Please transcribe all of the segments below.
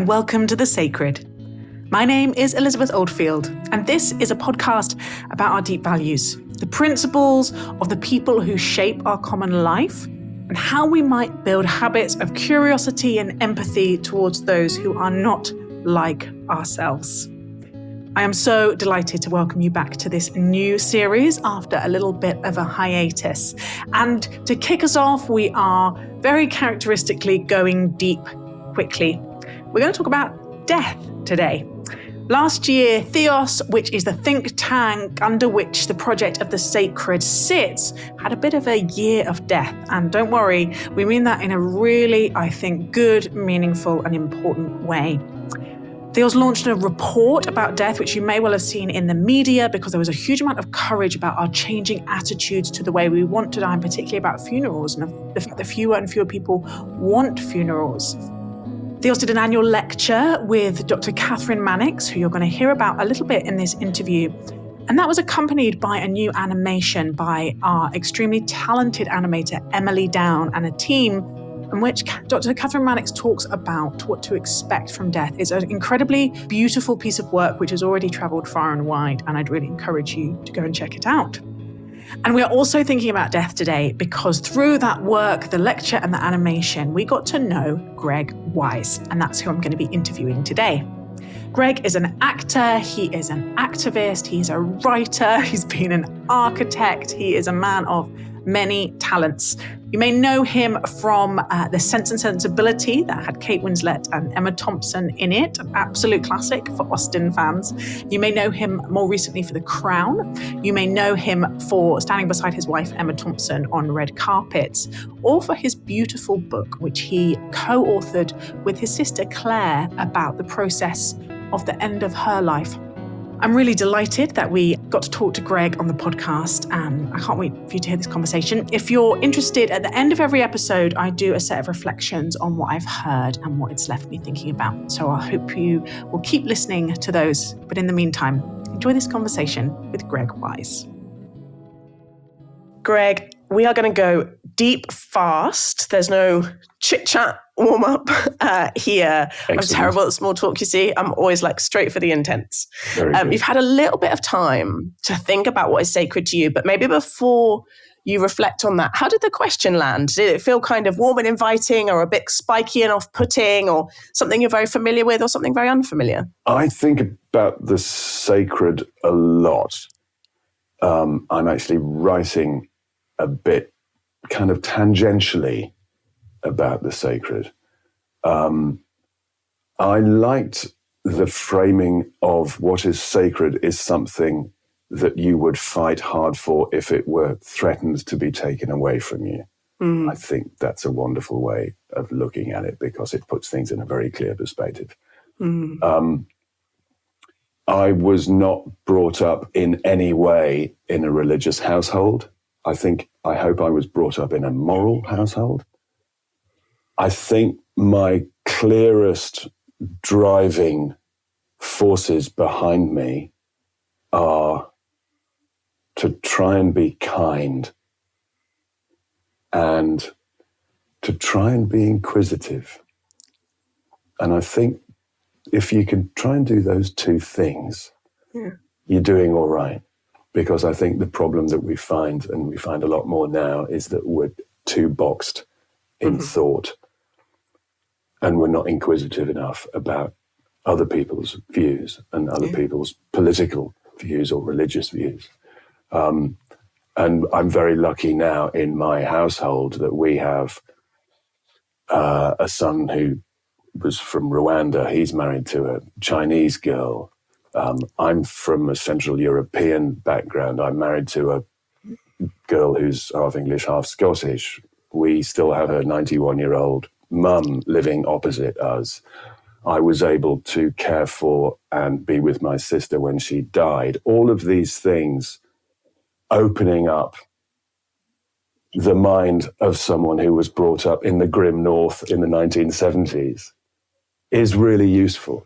welcome to The Sacred. My name is Elizabeth Oldfield, and this is a podcast about our deep values, the principles of the people who shape our common life, and how we might build habits of curiosity and empathy towards those who are not like ourselves. I am so delighted to welcome you back to this new series after a little bit of a hiatus. And to kick us off, we are very characteristically going deep quickly. We're going to talk about death today. Last year, Theos, which is the think tank under which the project of The Sacred sits, had a bit of a year of death. And don't worry, we mean that in a really, I think, good, meaningful and important way. Theos launched a report about death, which you may well have seen in the media because there was a huge amount of courage about our changing attitudes to the way we want to die, and particularly about funerals and the fact that fewer and fewer people want funerals. Theos did an annual lecture with Dr. Catherine Mannix, who you're going to hear about a little bit in this interview. And that was accompanied by a new animation by our extremely talented animator, Emily Down, and a team in which Dr. Catherine Mannix talks about what to expect from death. It's an incredibly beautiful piece of work which has already traveled far and wide, and I'd really encourage you to go and check it out. And we're also thinking about death today because through that work, the lecture and the animation, we got to know Greg Wise, and that's who I'm going to be interviewing today. Greg is an actor, he is an activist, he's a writer, he's been an architect, he is a man of many talents. You may know him from The Sense and Sensibility that had Kate Winslet and Emma Thompson in it, an absolute classic for Austen fans. You may know him more recently for The Crown. You may know him for standing beside his wife Emma Thompson on red carpets, or for his beautiful book, which he co-authored with his sister Claire about the process of the end of her life. I'm really delighted that we got to talk to Greg on the podcast, and I can't wait for you to hear this conversation. If you're interested, at the end of every episode, I do a set of reflections on what I've heard and what it's left me thinking about. So I hope you will keep listening to those. But in the meantime, enjoy this conversation with Greg Wise. Greg, we are going to go deep fast. There's no chit-chat warm-up here. Excellent. I'm terrible at small talk, you see. I'm always straight for the intense. You've had a little bit of time to think about what is sacred to you, but maybe before you reflect on that, how did the question land? Did it feel kind of warm and inviting, or a bit spiky and off-putting, or something you're very familiar with, or something very unfamiliar? I think about the sacred a lot. I'm actually writing a bit kind of tangentially about the sacred. I liked the framing of what is sacred is something that you would fight hard for if it were threatened to be taken away from you. I think that's a wonderful way of looking at it because it puts things in a very clear perspective. I was not brought up in any way in a religious household. I hope I was brought up in a moral household. I think my clearest driving forces behind me are to try and be kind and to try and be inquisitive. And I think if you can try and do those two things, you're doing all right. Because I think the problem that we find, and we find a lot more now, is that we're too boxed in thought, and we're not inquisitive enough about other people's views and other people's political views or religious views. And I'm very lucky now in my household that we have a son who was from Rwanda. He's married to a Chinese girl. I'm from a Central European background. I'm married to a girl who's half English, half Scottish. We still have a 91-year-old mum living opposite us. I was able to care for and be with my sister when she died. All of these things opening up the mind of someone who was brought up in the grim north in the 1970s is really useful,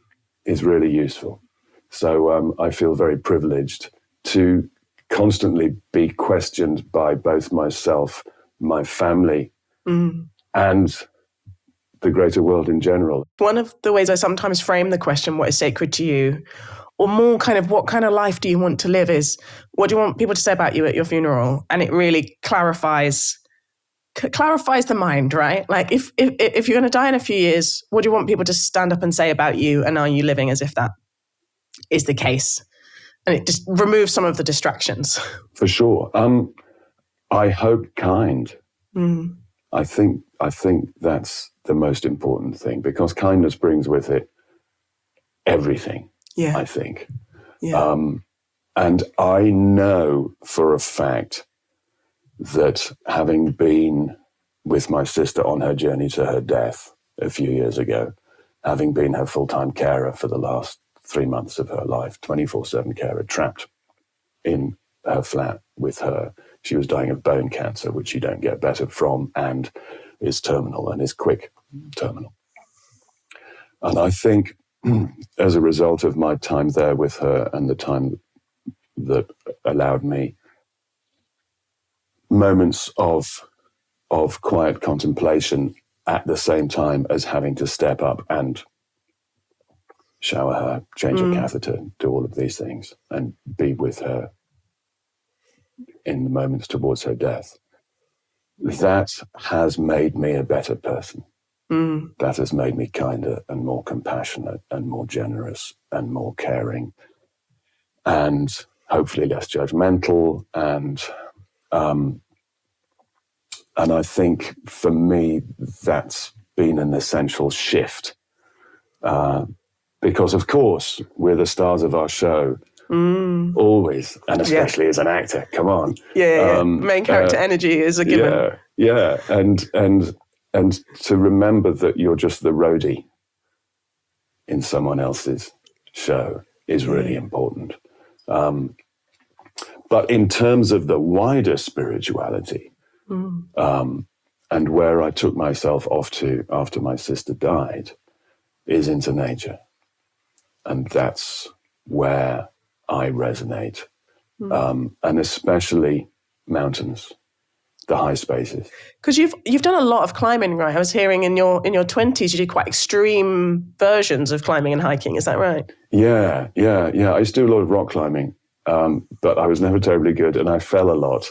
So I feel very privileged to constantly be questioned by both myself, my family, and the greater world in general. One of the ways I sometimes frame the question, what is sacred to you, or more kind of what kind of life do you want to live, is what do you want people to say about you at your funeral? And it really clarifies the mind, right? Like if you're going to die in a few years, what do you want people to stand up and say about you? And are you living as if that is the case? And it just removes some of the distractions. For sure. I hope kind. I think that's the most important thing, because kindness brings with it everything. Yeah. I think. Yeah. And I know for a fact that, having been with my sister on her journey to her death a few years ago, having been her full-time carer for the last 3 months of her life, 24/7 carer, trapped in her flat with her. She was dying of bone cancer, which you don't get better from, and is terminal, and is quick terminal. And I think as a result of my time there with her, and the time that allowed me moments of quiet contemplation at the same time as having to step up and shower her, change her catheter, do all of these things, and be with her in the moments towards her death, that has made me a better person. That has made me kinder and more compassionate and more generous and more caring, and hopefully less judgmental. And I think for me, that's been an essential shift. Because, of course, we're the stars of our show, always, and especially as an actor. Come on. Main character energy is a given. Yeah. And to remember that you're just the roadie in someone else's show is really important. But in terms of the wider spirituality, and where I took myself off to after my sister died, is into nature. And that's where I resonate. And especially mountains, the high spaces. Because you've done a lot of climbing, right? I was hearing in your 20s you did quite extreme versions of climbing and hiking. Is that right? Yeah. I used to do a lot of rock climbing, but I was never terribly good, and I fell a lot.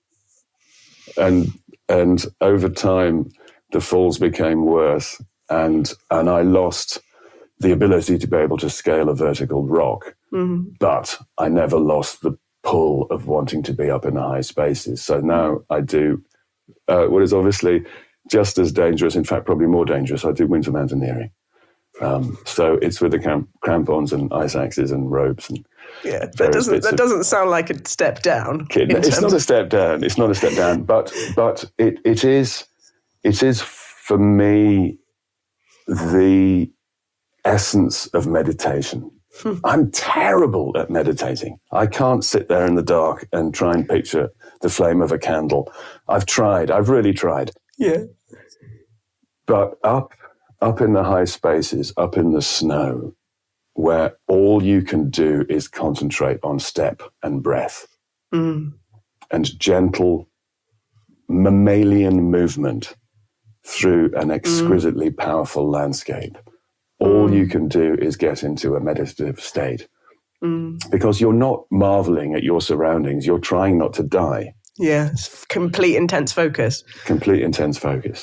And over time, the falls became worse, and I lost the ability to be able to scale a vertical rock. But I never lost the pull of wanting to be up in the high spaces. So now I do what is obviously just as dangerous, in fact, probably more dangerous. I do winter mountaineering. So it's with the crampons and ice axes and ropes. And that doesn't sound like a step down. It's not a step down. It's not a step down. But it is for me the essence of meditation. I'm terrible at meditating. I can't sit there in the dark and try and picture the flame of a candle. I've tried. I've really tried. Yeah. But up in the high spaces, up in the snow, where all you can do is concentrate on step and breath and gentle mammalian movement through an exquisitely powerful landscape. All you can do is get into a meditative state because you're not marveling at your surroundings. You're trying not to die. Yeah, it's complete intense focus. Complete intense focus.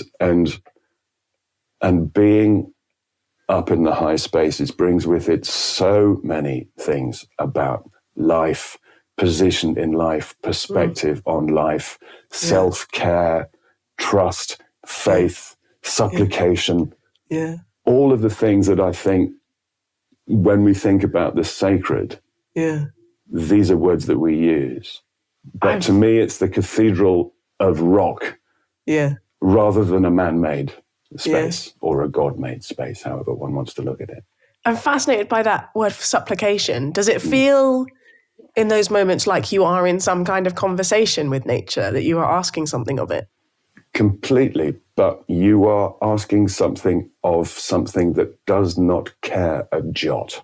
And being up in the high spaces brings with it so many things about life, position in life, perspective on life, self-care, trust, faith, supplication. Yeah. All of the things that I think when we think about the sacred, these are words that we use. But to me, it's the cathedral of rock rather than a man-made space or a God-made space, however one wants to look at it. I'm fascinated by that word for supplication. Does it feel in those moments like you are in some kind of conversation with nature, that you are asking something of it? Completely, but you are asking something of something that does not care a jot.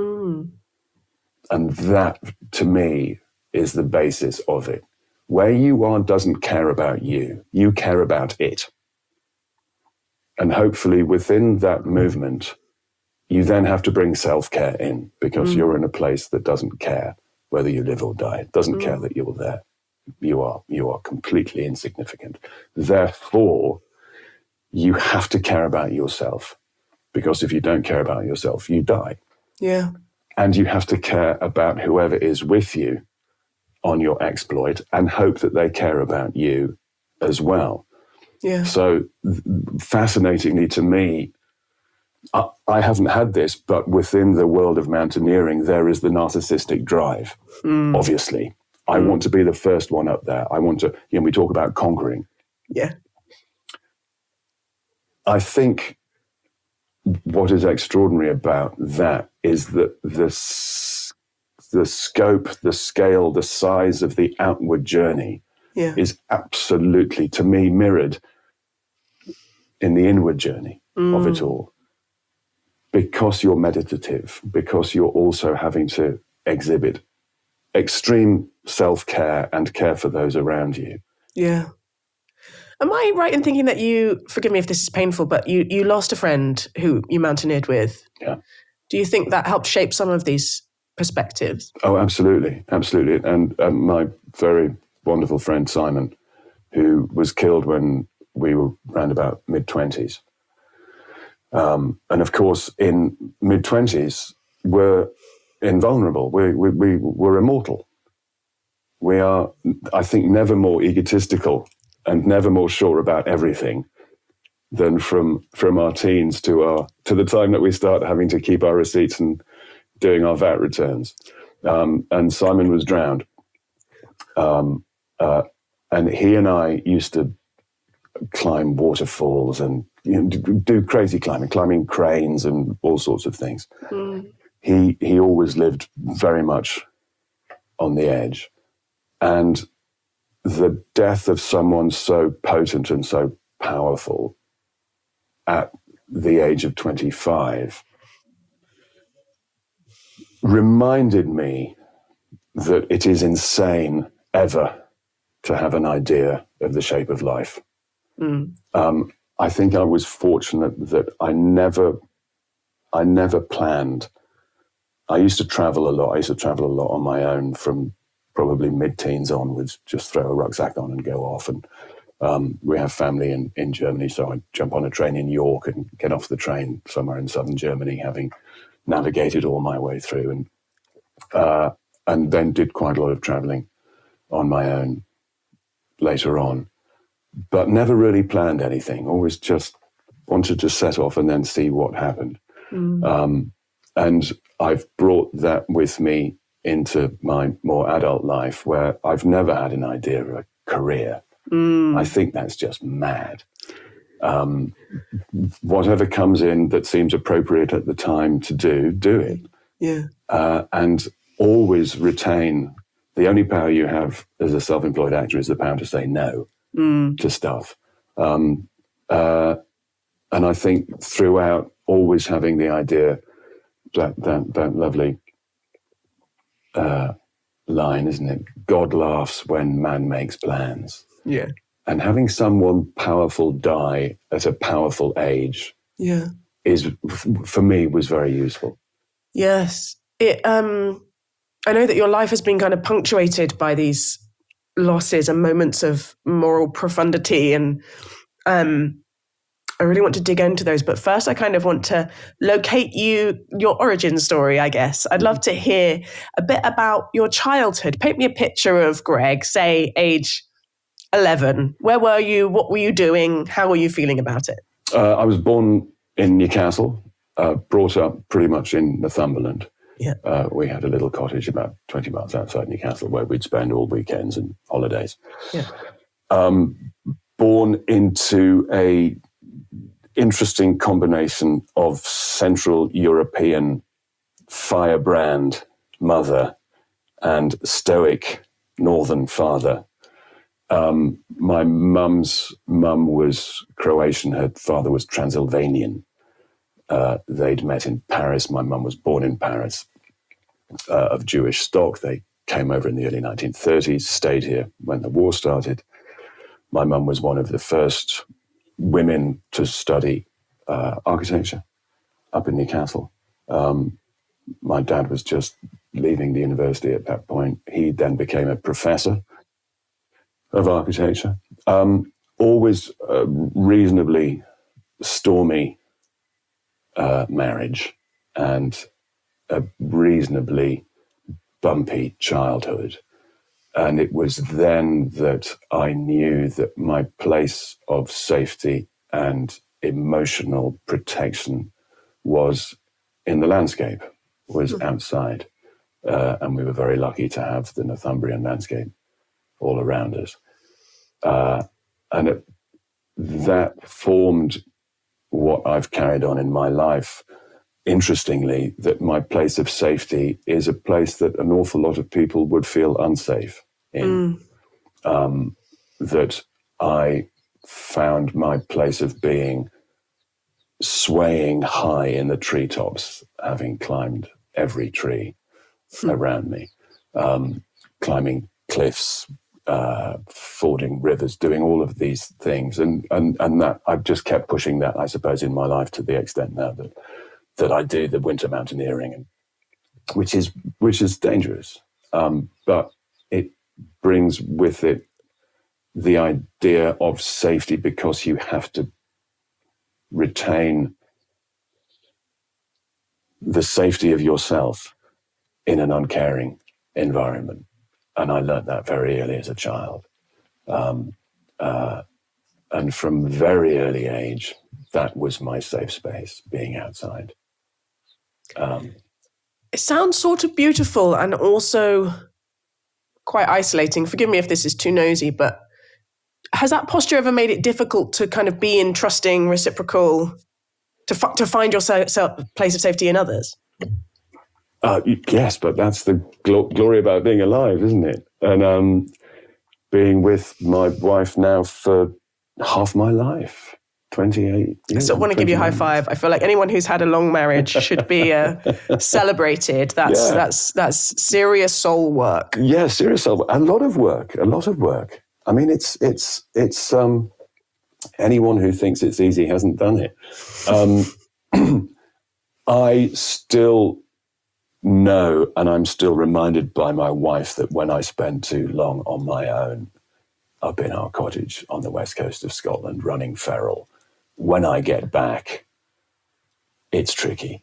And that, to me, is the basis of it. Where you are doesn't care about you. You care about it. And hopefully within that movement, you then have to bring self-care in, because you're in a place that doesn't care whether you live or die. It doesn't care that you're there. You are completely insignificant. Therefore, you have to care about yourself, because if you don't care about yourself, you die. Yeah. And you have to care about whoever is with you on your exploit and hope that they care about you as well. Yeah. So fascinatingly to me, I haven't had this, but within the world of mountaineering, there is the narcissistic drive, obviously. I want to be the first one up there. I want to, we talk about conquering. Yeah. I think what is extraordinary about that is that the scope, the scale, the size of the outward journey is absolutely, to me, mirrored in the inward journey of it all. Because you're meditative, because you're also having to exhibit extreme self-care and care for those around you. Yeah. Am I right in thinking that you, forgive me if this is painful, but you lost a friend who you mountaineered with? Yeah. Do you think that helped shape some of these perspectives? Oh, absolutely. Absolutely. And my very wonderful friend, Simon, who was killed when we were around about mid-20s. And of course, in mid-20s, we're invulnerable. We're immortal. We are, I think, never more egotistical and never more sure about everything than from our teens to the time that we start having to keep our receipts and doing our VAT returns. And Simon was drowned. And he and I used to climb waterfalls and do crazy climbing cranes and all sorts of things. He always lived very much on the edge. And the death of someone so potent and so powerful at the age of 25 reminded me that it is insane ever to have an idea of the shape of life. I think I was fortunate that I never planned. I used to travel a lot. I used to travel a lot on my own from probably mid-teens onwards, just throw a rucksack on and go off. And we have family in Germany, so I'd jump on a train in York and get off the train somewhere in southern Germany, having navigated all my way through, and then did quite a lot of traveling on my own later on, but never really planned anything, always just wanted to set off and then see what happened. And I've brought that with me into my more adult life, where I've never had an idea of a career. I think that's just mad. Whatever comes in that seems appropriate at the time to do it. Yeah. And always retain the only power you have as a self-employed actor is the power to say no to stuff. And I think throughout, always having the idea that lovely line, isn't it? God laughs when man makes plans. Yeah. And having someone powerful die at a powerful age is, for me, was very useful. Yes. I know that your life has been kind of punctuated by these losses and moments of moral profundity, and I really want to dig into those. But first, I kind of want to locate your origin story, I guess. I'd love to hear a bit about your childhood. Paint me a picture of Greg, say age 11. Where were you? What were you doing? How were you feeling about it? I was born in Newcastle, brought up pretty much in Northumberland. Yeah. We had a little cottage about 20 miles outside Newcastle where we'd spend all weekends and holidays. Yeah. Born into a interesting combination of Central European firebrand mother and stoic Northern father. My mum's mum was Croatian. Her father was Transylvanian. They'd met in Paris. My mum was born in Paris, of Jewish stock. They came over in the early 1930s, stayed here when the war started. My mum was one of the first women to study architecture up in Newcastle. My dad was just leaving the university at that point. He then became a professor of architecture. Always a reasonably stormy marriage and a reasonably bumpy childhood. And it was then that I knew that my place of safety and emotional protection was in the landscape, was outside. And we were very lucky to have the Northumbrian landscape all around us. That formed what I've carried on in my life. Interestingly, that my place of safety is a place that an awful lot of people would feel unsafe in. That I found my place of being swaying high in the treetops, having climbed every tree around me, climbing cliffs, fording rivers, doing all of these things. And that I've just kept pushing that, I suppose, in my life to the extent now that I do the winter mountaineering, and which is dangerous. But it brings with it the idea of safety, because you have to retain the safety of yourself in an uncaring environment. And I learned that very early as a child. And from very early age, that was my safe space, being outside. It sounds sort of beautiful and also quite isolating. Forgive me if this is too nosy, but has that posture ever made it difficult to kind of be in trusting, reciprocal, to find your place of safety in others? Yes, but that's the glory about being alive, isn't it? And being with my wife now for half my life, 28 years. I want to give you a high five. I feel like anyone who's had a long marriage should be celebrated. That's serious soul work. Yeah, serious soul work. A lot of work. I mean, it's anyone who thinks it's easy hasn't done it. I still know, and I'm still reminded by my wife, that when I spend too long on my own up in our cottage on the west coast of Scotland running feral, when I get back, it's tricky.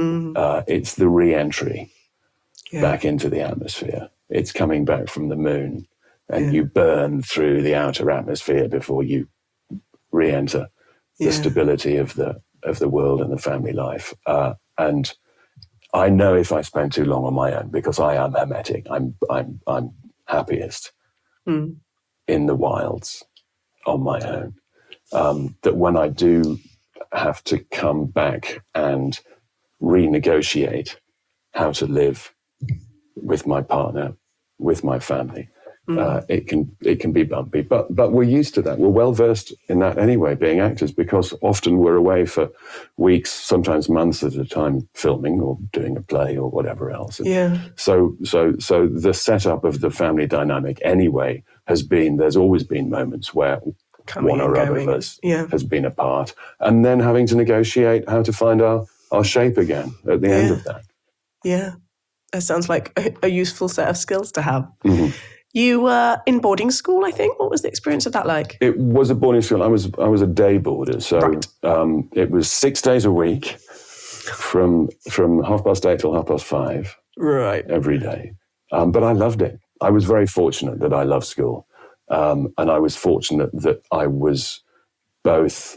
It's the re-entry back into the atmosphere. It's coming back from the moon, and you burn through the outer atmosphere before you re-enter the stability of the world and the family life. And I know if I spend too long on my own, because I am hermetic, I'm happiest in the wilds on my own. That when I do have to come back and renegotiate how to live with my partner, with my family, it can be bumpy. But we're used to that. We're well versed in that anyway, being actors, because often we're away for weeks, sometimes months at a time, filming or doing a play or whatever else. So the setup of the family dynamic anyway has been, there's always been moments where one or other of us has been apart, and then having to negotiate how to find our shape again at the end of that. Yeah. That sounds like a useful set of skills to have. You were in boarding school, I think. What was the experience of that like? It was a boarding school. I was a day boarder, so it was 6 days a week, from 8:30 till 5:30, right, every day. But I loved it. I was very fortunate that I loved school, and I was fortunate that I was both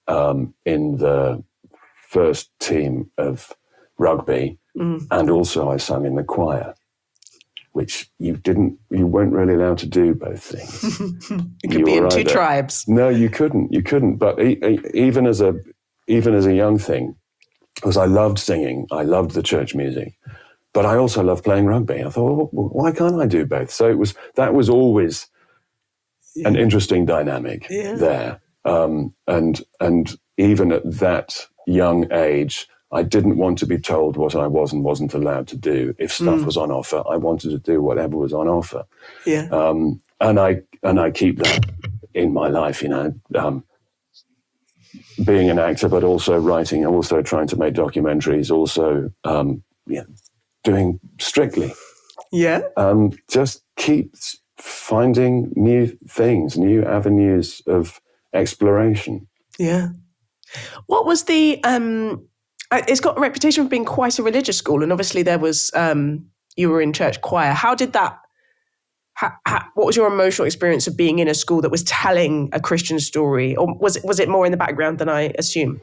in the first team of rugby, and also I sang in the choir, which you weren't really allowed to do both things. You could be in two tribes. No, you couldn't. But even as a young thing, because I loved singing, I loved the church music, but I also loved playing rugby. I thought, well, why can't I do both? So that was always an interesting dynamic there. And even at that young age, I didn't want to be told what I was and wasn't allowed to do. If stuff was on offer, I wanted to do whatever was on offer. And I keep that in my life. being an actor, but also writing, also trying to make documentaries, also doing Strictly. Yeah. Just keep finding new things, new avenues of exploration. Yeah. What was the... it's got a reputation for being quite a religious school, and obviously there was... you were in church choir. How did that... what was your emotional experience of being in a school that was telling a Christian story? Or was it more in the background than I assume?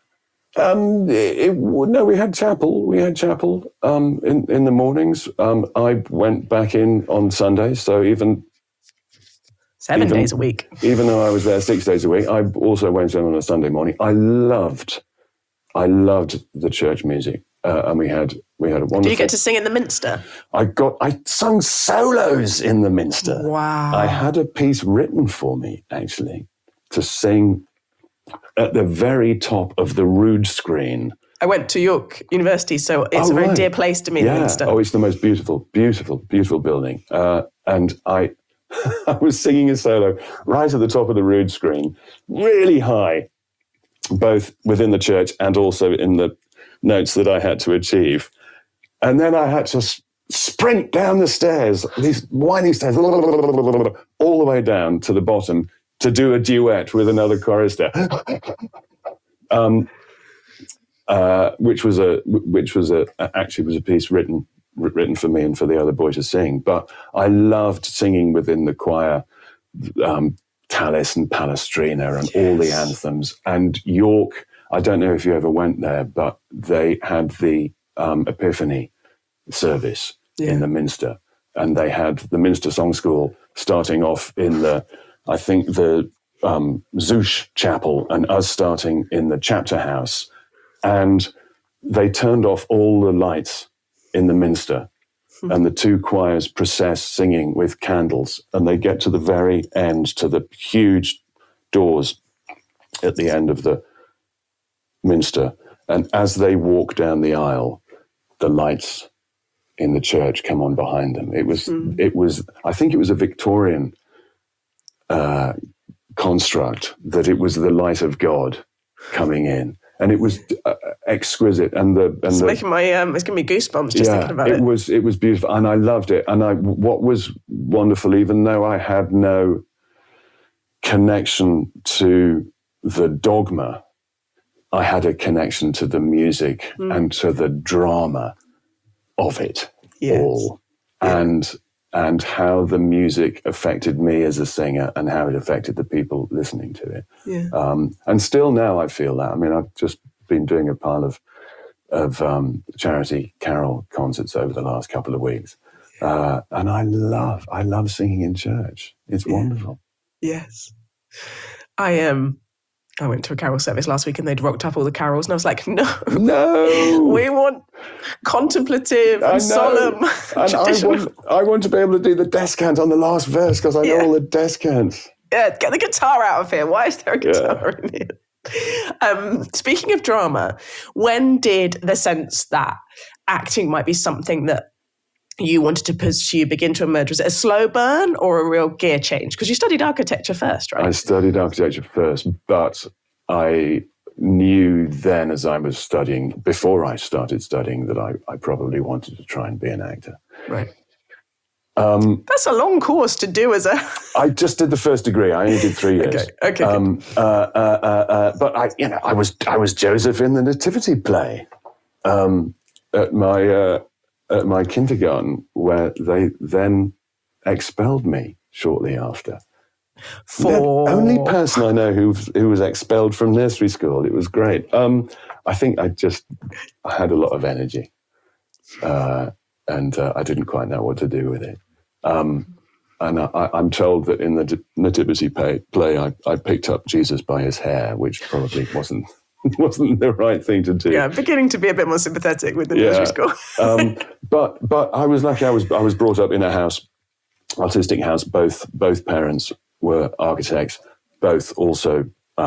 No, we had chapel. We had chapel in the mornings. I went back in on Sundays, so even 7 days a week. Even though I was there 6 days a week, I also went in on a Sunday morning. I loved the church music, and we had a wonderful... Did you get to sing in the Minster? I sung solos in the Minster. Wow! I had a piece written for me actually to sing at the very top of the Rood screen. I went to York University, so it's a very dear place to me, the Minster. Oh, it's the most beautiful, beautiful, beautiful building. And I was singing a solo right at the top of the Rood screen, really high, both within the church and also in the notes that I had to achieve. And then I had to sprint down the stairs, these winding stairs, all the way down to the bottom, to do a duet with another chorister, which was a piece written for me and for the other boy to sing. But I loved singing within the choir, Tallis and Palestrina and all the anthems. And York, I don't know if you ever went there, but they had the Epiphany service in the Minster, and they had the Minster Song School starting off in the Zouche Chapel and us starting in the chapter house. And they turned off all the lights in the Minster, and the two choirs process singing with candles, and they get to the very end, to the huge doors at the end of the Minster. And as they walk down the aisle, the lights in the church come on behind them. It was, I think it was a Victorian construct, that it was the light of God coming in, and it was exquisite. And it's making my it's giving me goosebumps just thinking about it. It was beautiful, and I loved it. And what was wonderful, even though I had no connection to the dogma, I had a connection to the music and to the drama of it all, and how the music affected me as a singer and how it affected the people listening to it. Yeah. And still now I feel that. I mean, I've just been doing a pile of charity carol concerts over the last couple of weeks. And I love singing in church. It's wonderful. Yes. I went to a carol service last week and they'd rocked up all the carols, and I was like, no, we want contemplative and solemn traditional. I want to be able to do the descant on the last verse because I know all the descants. Yeah, get the guitar out of here. Why is there a guitar in here? Speaking of drama, when did the sense that acting might be something that you wanted to pursue begin to emerge? Was it a slow burn or a real gear change? Because you studied architecture first, right? I studied architecture first, but I knew then, as I was studying, before I started studying, that I probably wanted to try and be an actor. Right. That's a long course to do as a... I just did the first degree. I only did 3 years. Okay. But I was Joseph in the Nativity play at my kindergarten, where they then expelled me shortly after. The only person I know who was expelled from nursery school. It was great. I think I had a lot of energy, and I didn't quite know what to do with it. And I'm told that in the Nativity play, I picked up Jesus by his hair, which probably wasn't the right thing to do. Yeah, I'm beginning to be a bit more sympathetic with the nursery school. But I was lucky. I was brought up in a artistic house. Both parents were architects. Both also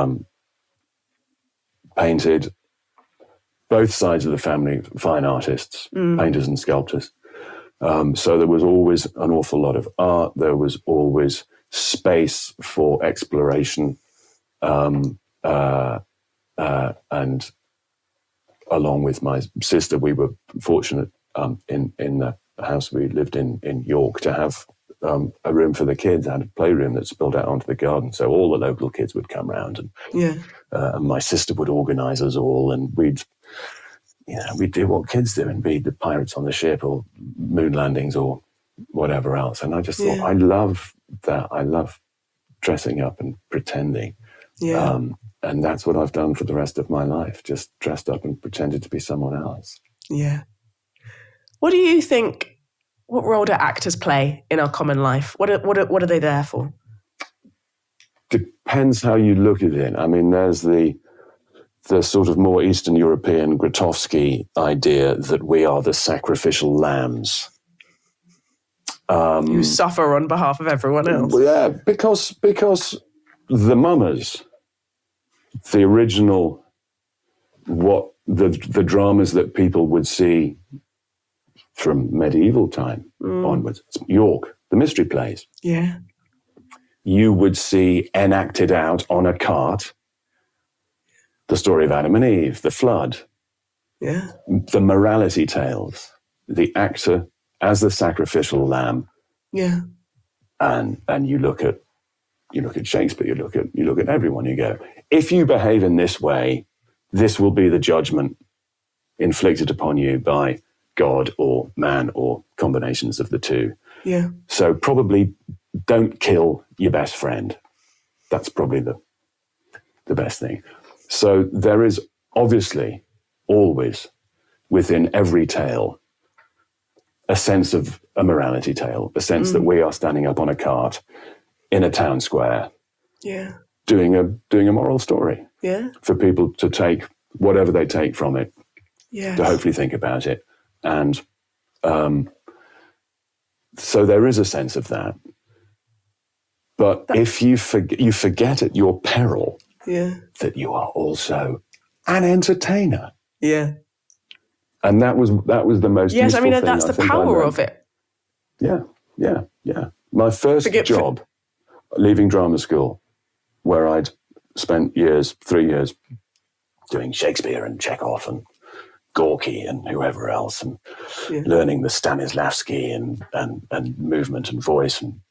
painted. Both sides of the family, fine artists, painters and sculptors. So there was always an awful lot of art. There was always space for exploration. and along with my sister, we were fortunate in the house we lived in York to have a room for the kids. I had a playroom that spilled out onto the garden, so all the local kids would come round, and my sister would organise us all, and we'd do what kids do and be the pirates on the ship or moon landings or whatever else. And I just thought, I love that. I love dressing up and pretending. And that's what I've done for the rest of my life, just dressed up and pretended to be someone else. Yeah. What do you think, what role do actors play in our common life? What are they there for? Depends how you look at it. I mean, there's the sort of more Eastern European Grotowski idea that we are the sacrificial lambs. You suffer on behalf of everyone else. Yeah, because the mummers, the original, what the dramas that people would see from medieval time onwards, York, the mystery plays. Yeah. You would see enacted out on a cart the story of Adam and Eve, the flood, the morality tales, the actor as the sacrificial lamb. Yeah. And you look at Shakespeare, you look at everyone, you go, if you behave in this way, this will be the judgment inflicted upon you by God or man or combinations of the two. Yeah. So probably don't kill your best friend. That's probably the best thing. So there is obviously always within every tale a sense of a morality tale, a sense that we are standing up on a cart in a town square, doing a moral story, for people to take whatever they take from it, to hopefully think about it, and so there is a sense of that. But if you forget at your peril that you are also an entertainer. Yeah. And that was the most useful I mean, thing, that's the power of it. Yeah. My first job, leaving drama school, where I'd spent 3 years doing Shakespeare and Chekhov and Gorky and whoever else, and learning the Stanislavski and movement and voice, and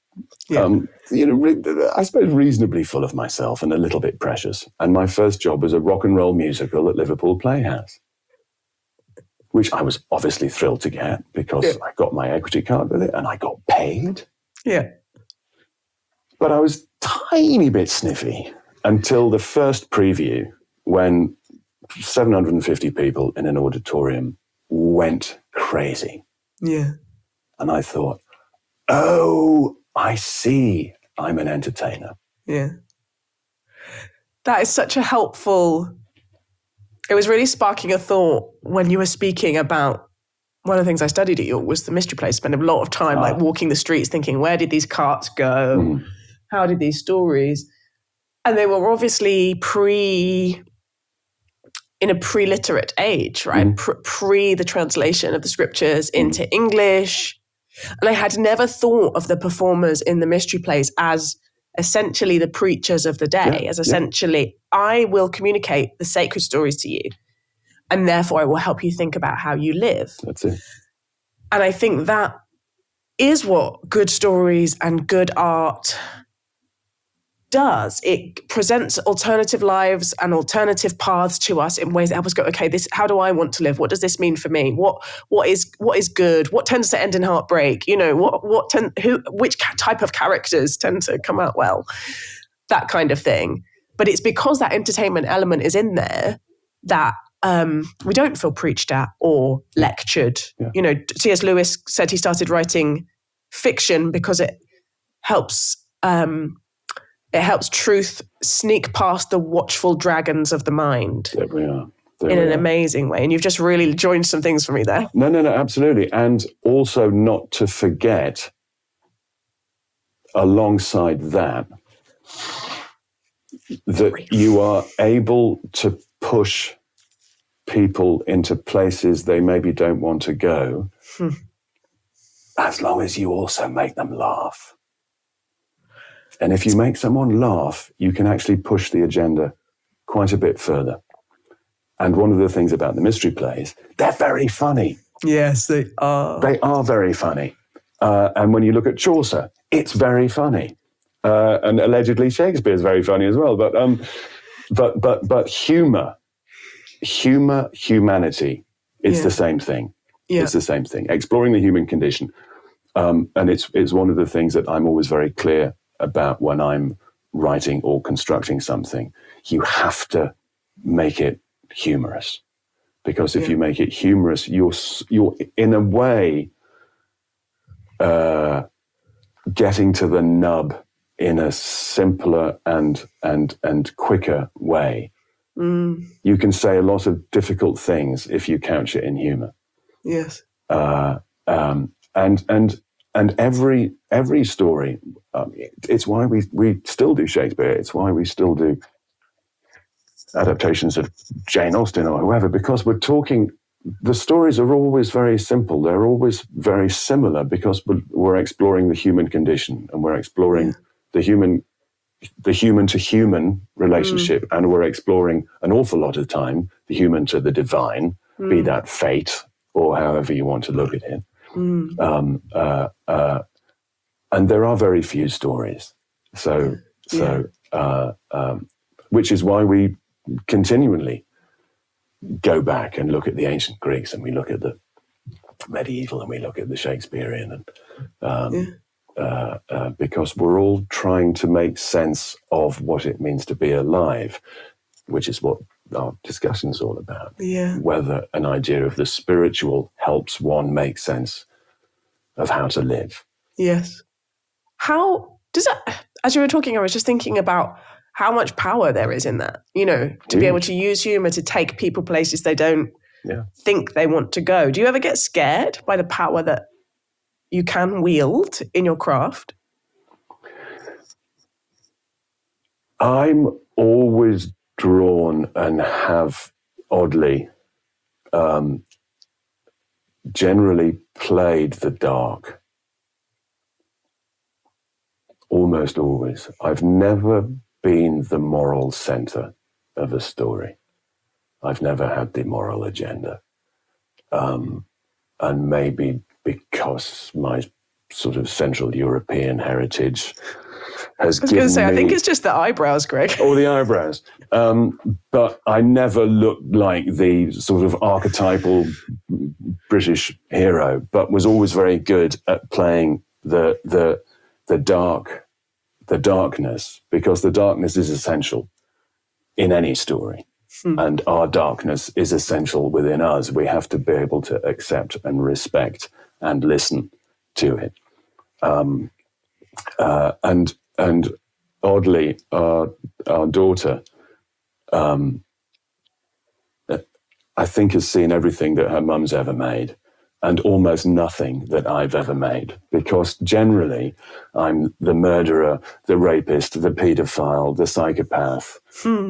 I suppose reasonably full of myself and a little bit precious. And my first job was a rock and roll musical at Liverpool Playhouse, which I was obviously thrilled to get because I got my equity card with it and I got paid. Yeah. But I was tiny bit sniffy until the first preview, when 750 people in an auditorium went crazy. Yeah. And I thought, oh, I see, I'm an entertainer. Yeah. That is such a helpful... It was really sparking a thought when you were speaking about one of the things I studied at York was the mystery plays. Spent a lot of time like walking the streets thinking, where did these carts go? How did these stories? And they were obviously in a pre-literate age, right? Pre the translation of the scriptures into English. And I had never thought of the performers in the mystery plays as essentially the preachers of the day, as essentially, I will communicate the sacred stories to you, and therefore I will help you think about how you live. That's it. And I think that is what good stories and good art does. It presents alternative lives and alternative paths to us in ways that help us go, okay, how do I want to live? What does this mean for me? What is good? What tends to end in heartbreak? You know, which type of characters tend to come out well? That kind of thing. But it's because that entertainment element is in there that we don't feel preached at or lectured. Yeah. You know, C.S. Lewis said he started writing fiction because it helps truth sneak past the watchful dragons of the mind. There we are. In an amazing way. And you've just really joined some things for me there. No, absolutely. And also not to forget, alongside that you are able to push people into places they maybe don't want to go, as long as you also make them laugh. And if you make someone laugh, you can actually push the agenda quite a bit further. And one of the things about the mystery plays, they're very funny. Yes, they are. They are very funny. And when you look at Chaucer, it's very funny. And allegedly Shakespeare's very funny as well. But humanity, it's the same thing. Yeah. It's the same thing. Exploring the human condition. And it's one of the things that I'm always very clear about when I'm writing or constructing something. You have to make it humorous, because if you make it humorous, you're in a way getting to the nub in a simpler and quicker way. You can say a lot of difficult things if you couch it in humor. Yes. And every story, it's why we still do Shakespeare. It's why we still do adaptations of Jane Austen or whoever, because we're talking, the stories are always very simple. They're always very similar, because we're exploring the human condition, and we're exploring the human to human relationship, and we're exploring an awful lot of time the human to the divine, be that fate or however you want to look at it. And there are very few stories, which is why we continually go back and look at the ancient Greeks, and we look at the medieval, and we look at the Shakespearean, and because we're all trying to make sense of what it means to be alive, which is what our discussion is all about. Yeah. Whether an idea of the spiritual helps one make sense of how to live. Yes. How does that, as you were talking, I was just thinking about how much power there is in that, to be able to use humor to take people places they don't think they want to go. Do you ever get scared by the power that you can wield in your craft? I'm always drawn and have oddly generally played the dark. Almost always. I've never been the moral center of a story. I've never had the moral agenda. And maybe because my sort of Central European heritage has given me... I was going to say, I think it's just the eyebrows, Greg. Oh, the eyebrows. But I never looked like the sort of archetypal British hero, but was always very good at playing the darkness, because the darkness is essential in any story. And our darkness is essential within us. We have to be able to accept and respect and listen to it. And oddly, our daughter, I think, has seen everything that her mum's ever made, and almost nothing that I've ever made, because generally I'm the murderer, the rapist, the paedophile, the psychopath.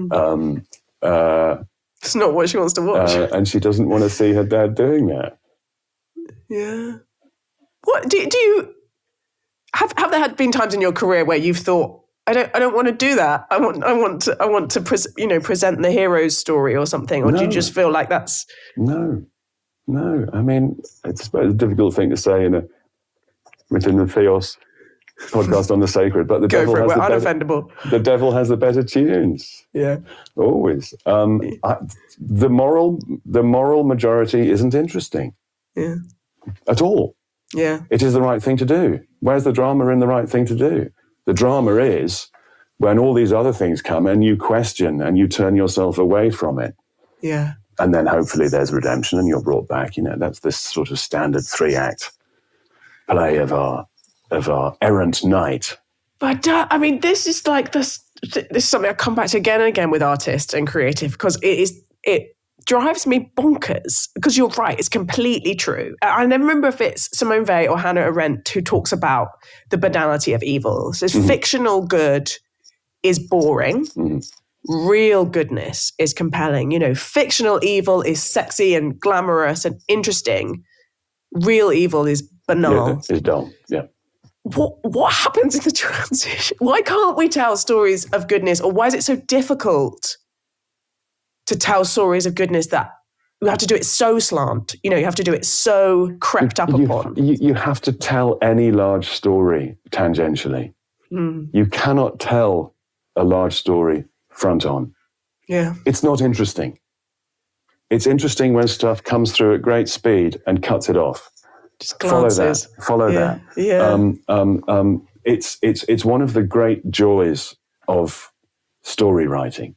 It's not what she wants to watch. And she doesn't want to see her dad doing that. Yeah. What do you have there been times in your career where you've thought, I don't want to do that. I want to present the hero's story or something, or do you just feel like that's... No. I mean, it's a difficult thing to say within the Theos podcast on the sacred, but the devil has the devil has the better tunes. Yeah, always. The moral majority isn't interesting. Yeah, at all. Yeah, it is the right thing to do. Where's the drama in the right thing to do? The drama is when all these other things come and you question and you turn yourself away from it. Yeah. And then hopefully there's redemption and you're brought back. That's this sort of standard 3-act play of our errant knight. But this is like this is something I come back to again and again with artists and creative, because it drives me bonkers, because you're right, it's completely true. I never remember if it's Simone Weil or Hannah Arendt who talks about the banality of evil. So fictional good is boring. Real goodness is compelling. Fictional evil is sexy and glamorous and interesting. Real evil is banal. Yeah, it's dull. Yeah. What happens in the transition? Why can't we tell stories of goodness, or why is it so difficult to tell stories of goodness that you have to do it so slant. You have to do it so crept up upon. You have to tell any large story tangentially. You cannot tell a large story front on. Yeah. It's not interesting. It's interesting when stuff comes through at great speed and cuts it off. Just glances. Follow that. Yeah. It's one of the great joys of story writing.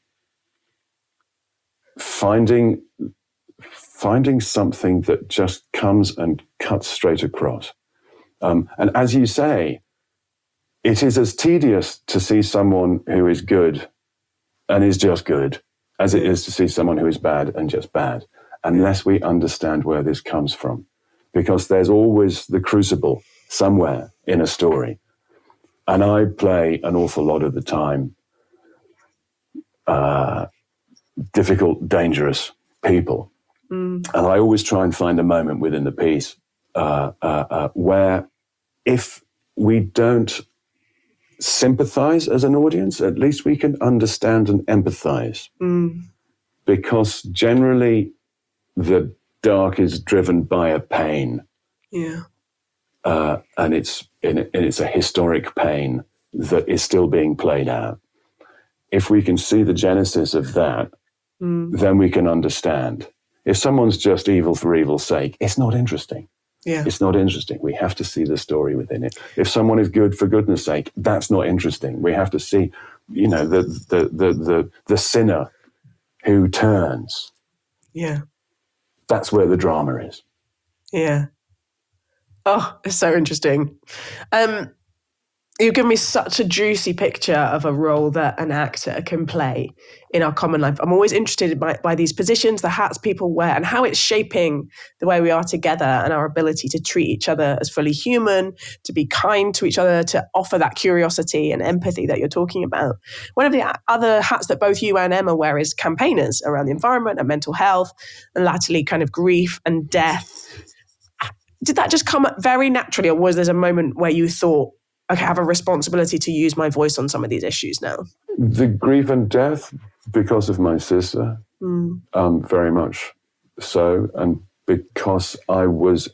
Finding something that just comes and cuts straight across. And as you say, it is as tedious to see someone who is good and is just good as it is to see someone who is bad and just bad, unless we understand where this comes from. Because there's always the crucible somewhere in a story. And I play an awful lot of the time difficult, dangerous people. And I always try and find a moment within the piece where if we don't sympathize as an audience, at least we can understand and empathize. Because generally the dark is driven by a pain. Yeah. And it's a historic pain that is still being played out. If we can see the genesis of that, then we can understand. If someone's just evil for evil's sake, it's not interesting. Yeah. It's not interesting. We have to see the story within it. If someone is good for goodness sake, that's not interesting. We have to see, the sinner who turns. Yeah. That's where the drama is. Yeah. Oh, it's so interesting. You've given me such a juicy picture of a role that an actor can play in our common life. I'm always interested by these positions, the hats people wear, and how it's shaping the way we are together and our ability to treat each other as fully human, to be kind to each other, to offer that curiosity and empathy that you're talking about. One of the other hats that both you and Emma wear is campaigners around the environment and mental health, and latterly kind of grief and death. Did that just come very naturally, or was there a moment where you thought, okay, I have a responsibility to use my voice on some of these issues now? The grief and death, because of my sister, very much so. And because I was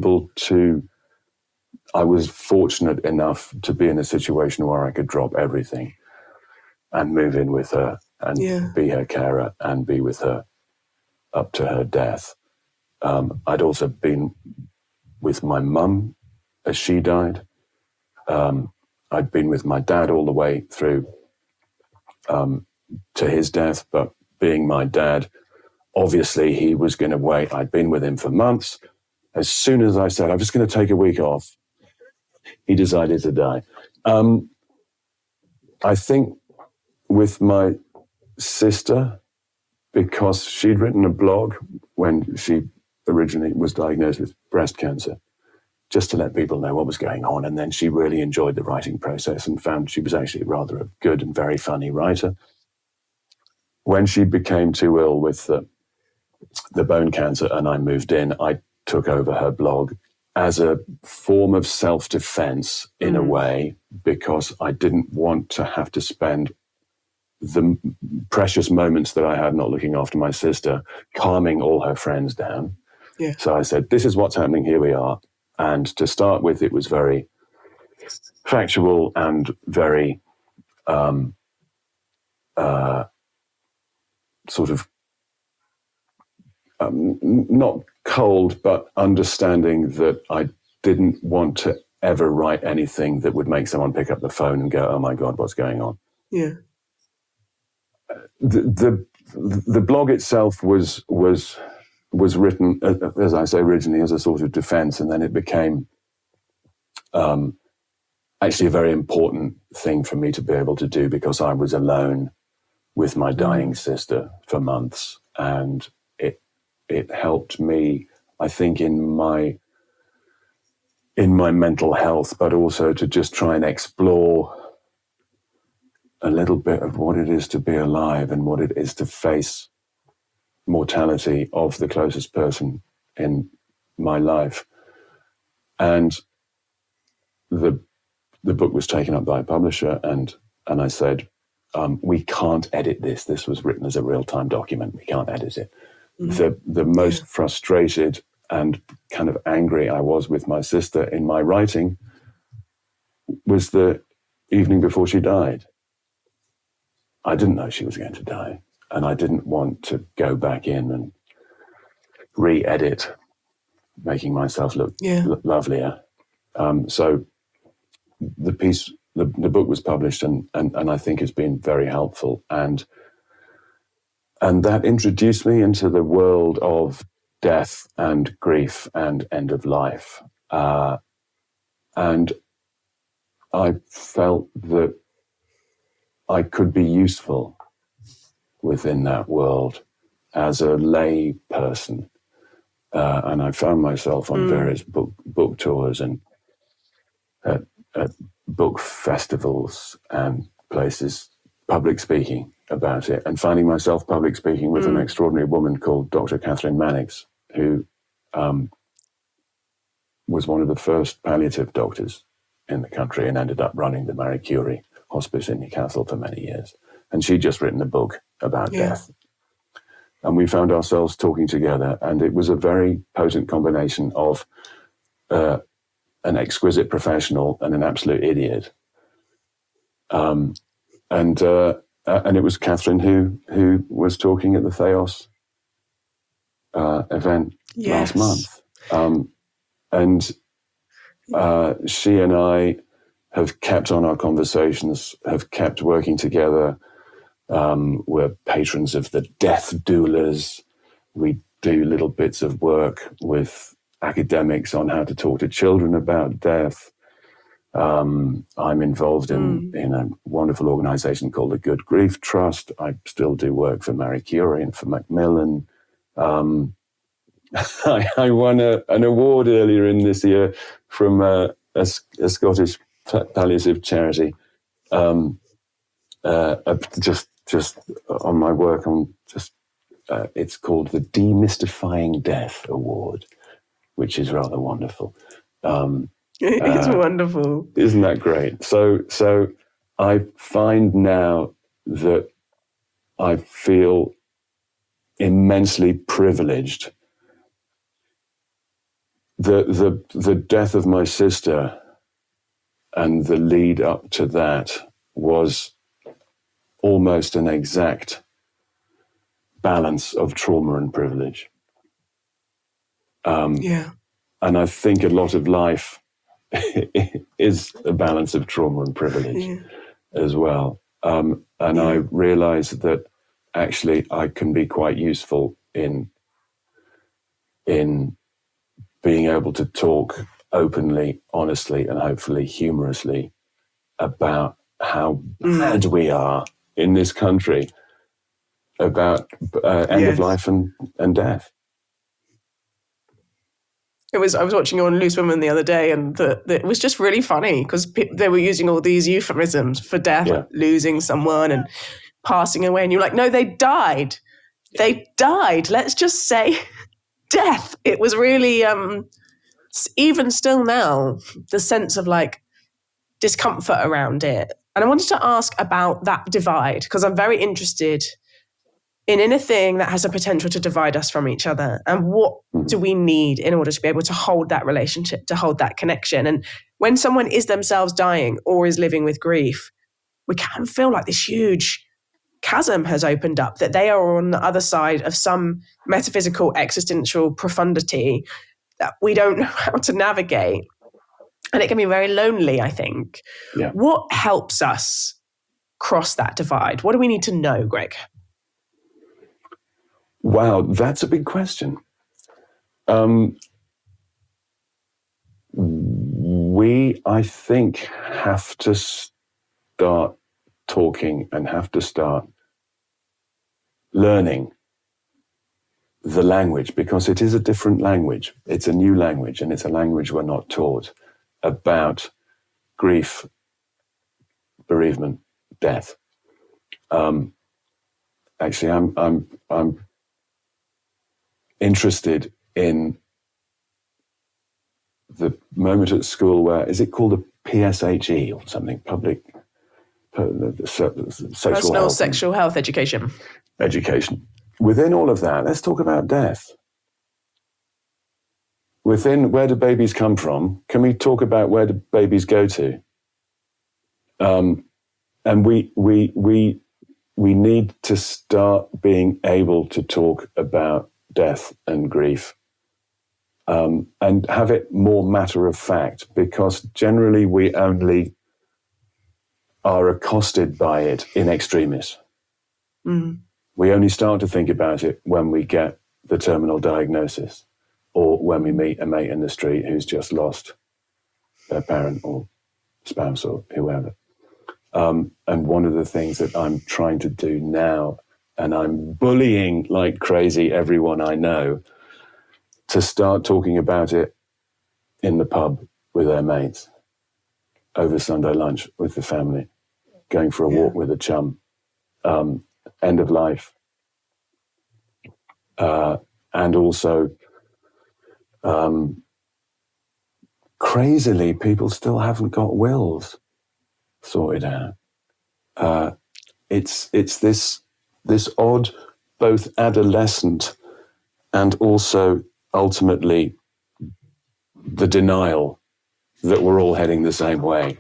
fortunate enough to be in a situation where I could drop everything and move in with her and be her carer and be with her up to her death. I'd also been with my mum as she died. I'd been with my dad all the way through to his death, but being my dad, obviously he was going to wait. I'd been with him for months. As soon as I said, I'm just going to take a week off, he decided to die. I think with my sister, because she'd written a blog when she originally was diagnosed with breast cancer, just to let people know what was going on. And then she really enjoyed the writing process and found she was actually rather a good and very funny writer. When she became too ill with the bone cancer and I moved in, I took over her blog as a form of self-defense in a way, because I didn't want to have to spend the precious moments that I had not looking after my sister calming all her friends down. Yeah. So I said, this is what's happening, here we are. And to start with, it was very factual and very sort of not cold, but understanding that I didn't want to ever write anything that would make someone pick up the phone and go, oh my God, what's going on? Yeah. The blog itself was written, as I say, originally as a sort of defense, and then it became actually a very important thing for me to be able to do, because I was alone with my dying sister for months, and it helped me, I think, in my mental health, but also to just try and explore a little bit of what it is to be alive and what it is to face mortality of the closest person in my life. And the book was taken up by a publisher, and I said, we can't edit this. This was written as a real-time document. We can't edit it. The most frustrated and kind of angry I was with my sister in my writing was the evening before she died. I didn't know she was going to die, and I didn't want to go back in and re-edit, making myself look lovelier. So the piece, the book was published, and I think has been very helpful, and that introduced me into the world of death and grief and end of life, and I felt that I could be useful within that world as a lay person. And I found myself on various book tours and at book festivals and places, public speaking about it, and finding myself public speaking with an extraordinary woman called Dr. Catherine Mannix, who was one of the first palliative doctors in the country and ended up running the Marie Curie Hospice in Newcastle for many years. And she'd just written a book about death. And we found ourselves talking together, and it was a very potent combination of an exquisite professional and an absolute idiot. And it was Catherine who was talking at the Theos event last month. And she and I have kept on our conversations, have kept working together. We're patrons of the death doulas. We do little bits of work with academics on how to talk to children about death. I'm involved in a wonderful organization called the Good Grief Trust. I still do work for Marie Curie and for Macmillan. I won an award earlier in this year from a Scottish palliative charity, just on my work on it's called the Demystifying Death Award, which is rather wonderful. It is wonderful. Isn't that great? So I find now that I feel immensely privileged. The death of my sister and the lead up to that was almost an exact balance of trauma and privilege. And I think a lot of life is a balance of trauma and privilege as well. And I realize that actually I can be quite useful in being able to talk openly, honestly, and hopefully humorously about how bad we are in this country about end of life and death. I was watching you on Loose Women the other day, and it was just really funny because they were using all these euphemisms for death, like losing someone and passing away. And you're like, no, they died. They died. Let's just say death. It was really, even still now, the sense of like discomfort around it. And I wanted to ask about that divide, because I'm very interested in anything that has a potential to divide us from each other. And what do we need in order to be able to hold that relationship, to hold that connection? And when someone is themselves dying or is living with grief, we can feel like this huge chasm has opened up, that they are on the other side of some metaphysical, existential profundity that we don't know how to navigate. And it can be very lonely, I think. Yeah. What helps us cross that divide? What do we need to know, Greg? Wow, that's a big question. We, I think, have to start talking and have to start learning the language, because it is a different language. It's a new language, and it's a language we're not taught about grief, bereavement, death. Actually, I'm interested in the moment at school where, is it called a PSHE or something, sexual Personal health sexual health education. education. Within all of that, let's talk about death. Within where do babies come from? Can we talk about where do babies go to? And we need to start being able to talk about death and grief, and have it more matter of fact, because generally we only are accosted by it in extremis. We only start to think about it when we get the terminal diagnosis, or when we meet a mate in the street who's just lost their parent or spouse or whoever. And one of the things that I'm trying to do now, and I'm bullying like crazy everyone I know, to start talking about it in the pub with their mates, over Sunday lunch with the family, going for a walk with a chum, end of life. And also, crazily, people still haven't got wills sorted out. It's this odd, both adolescent and also ultimately the denial that we're all heading the same way.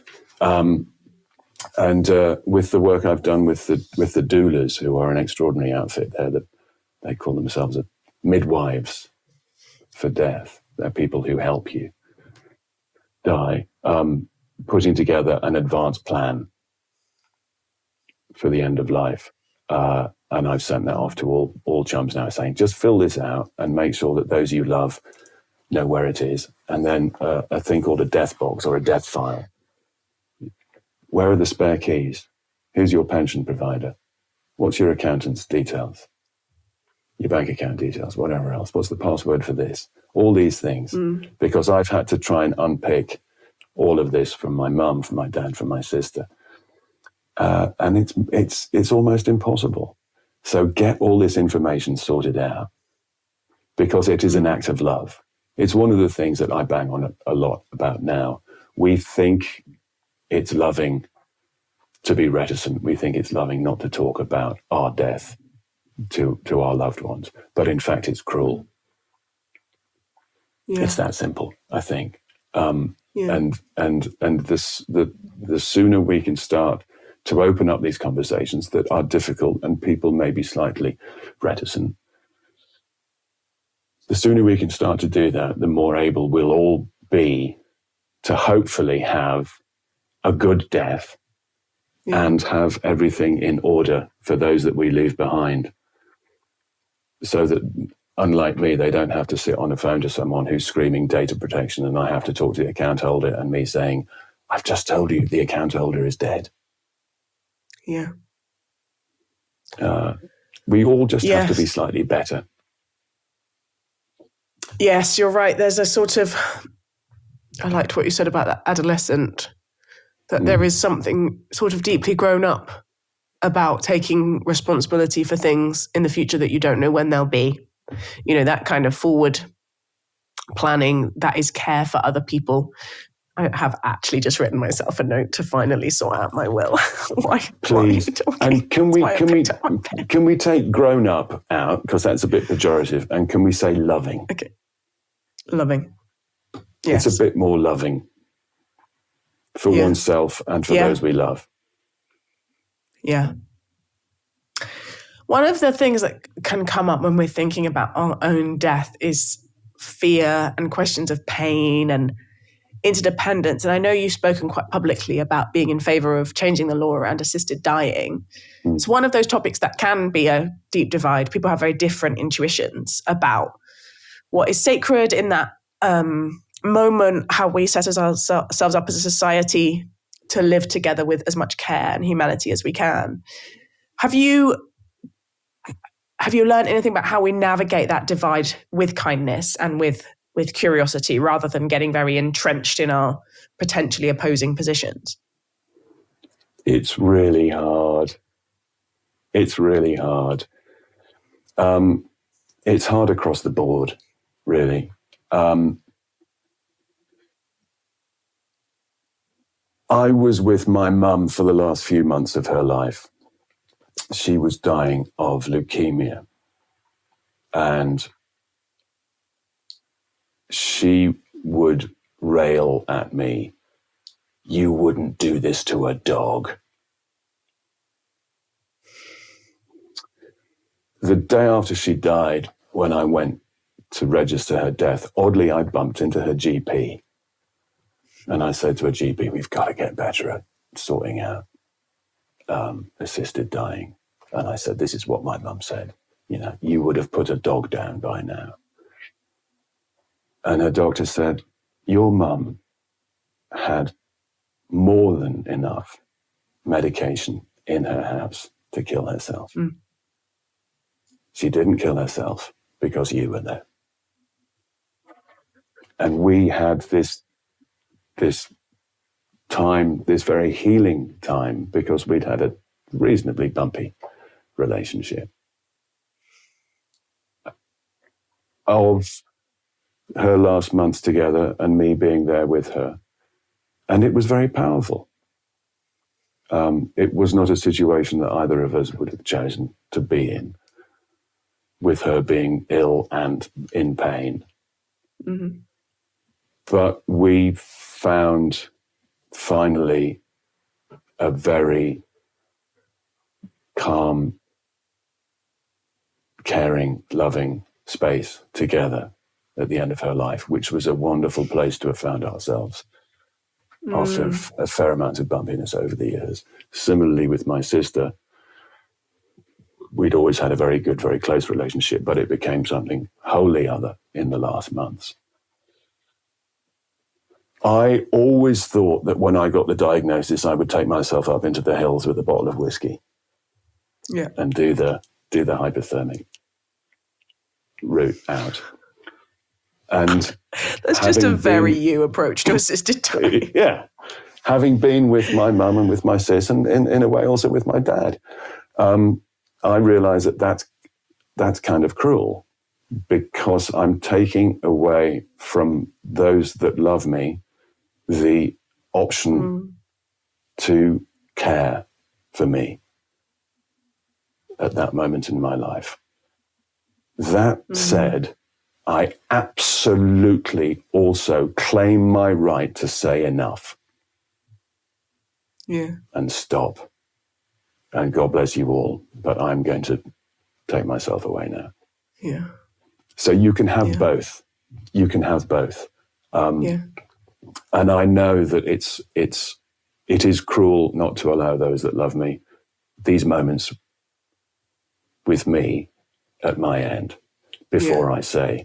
And with the work I've done with the doulas, who are an extraordinary outfit, they call themselves midwives for death. They're people who help you die, putting together an advanced plan for the end of life. And I've sent that off to all chums now, saying, just fill this out and make sure that those you love know where it is. And then a thing called a death box or a death file. Where are the spare keys? Who's your pension provider? What's your accountant's details? Your bank account details, whatever else. What's the password for this? All these things. Because I've had to try and unpick all of this from my mum, from my dad, from my sister. And it's almost impossible. So get all this information sorted out, because it is an act of love. It's one of the things that I bang on a lot about now. We think it's loving to be reticent. We think it's loving not to talk about our death to our loved ones. But in fact, it's cruel. Yeah. It's that simple, I think. And the sooner we can start to open up these conversations that are difficult and people may be slightly reticent, the sooner we can start to do that, the more able we'll all be to hopefully have a good death and have everything in order for those that we leave behind, so that, unlike me, they don't have to sit on a phone to someone who's screaming data protection and I have to talk to the account holder and me saying, I've just told you the account holder is dead. Yeah. We all just have to be slightly better. Yes, you're right. There's a sort of, I liked what you said about that adolescent, that there is something sort of deeply grown up about taking responsibility for things in the future that you don't know when they'll be. You know, that kind of forward planning, that is care for other people. I have actually just written myself a note to finally sort out my will. Please. And can we take grown up out, because that's a bit pejorative, and can we say loving? Okay. Loving. Yes. It's a bit more loving for oneself and for those we love. Yeah. One of the things that can come up when we're thinking about our own death is fear and questions of pain and interdependence. And I know you've spoken quite publicly about being in favor of changing the law around assisted dying. It's one of those topics that can be a deep divide. People have very different intuitions about what is sacred in that moment, how we set ourselves up as a society to live together with as much care and humanity as we can. Have you learned anything about how we navigate that divide with kindness and with curiosity, rather than getting very entrenched in our potentially opposing positions? It's really hard. It's really hard. It's hard across the board, really. I was with my mum for the last few months of her life. She was dying of leukemia. And she would rail at me, "You wouldn't do this to a dog." The day after she died, when I went to register her death, oddly, I bumped into her GP. And I said to her GP, "We've got to get better at sorting out assisted dying." And I said, "This is what my mum said. You would have put a dog down by now." And her doctor said, "Your mum had more than enough medication in her house to kill herself. She didn't kill herself because you were there." And we had this time, this very healing time, because we'd had a reasonably bumpy relationship. Of her last months together and me being there with her. And it was very powerful. It was not a situation that either of us would have chosen to be in, with her being ill and in pain. Mm-hmm. But we found finally a very calm, caring, loving space together at the end of her life, which was a wonderful place to have found ourselves after a fair amount of bumpiness over the years. Similarly with my sister, we'd always had a very good, very close relationship, but it became something wholly other in the last months. I always thought that when I got the diagnosis, I would take myself up into the hills with a bottle of whiskey and do the hypothermic route out. And that's just a very you approach to assisted dying. Yeah. Having been with my mum and with my sis, and in a way also with my dad, I realize that that's kind of cruel, because I'm taking away from those that love me the option to care for me at that moment in my life. That said, I absolutely also claim my right to say enough. And stop. And God bless you all, but I'm going to take myself away now. Yeah. So you can have both. You can have both. And I know that it is cruel not to allow those that love me these moments with me at my end before I say,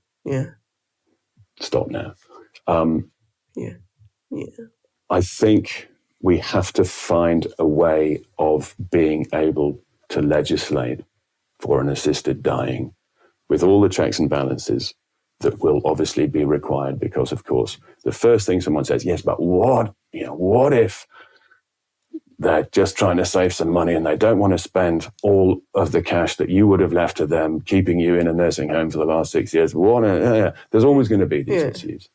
stop now. I think we have to find a way of being able to legislate for an assisted dying with all the checks and balances that will obviously be required, because, of course, the first thing someone says, yes, but what if they're just trying to save some money and they don't want to spend all of the cash that you would have left to them, keeping you in a nursing home for the last 6 years? There's always going to be these issues.